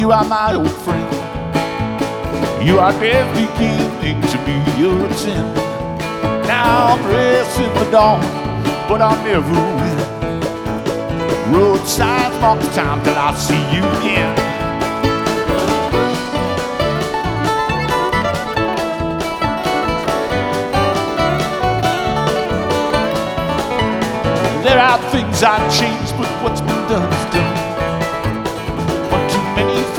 You are my old friend. You are just beginning to be your sin. Now I'm racing the dawn, but I'll never win. Road signs mark the time till I see you again. There are things I'd change, but what's been done is done.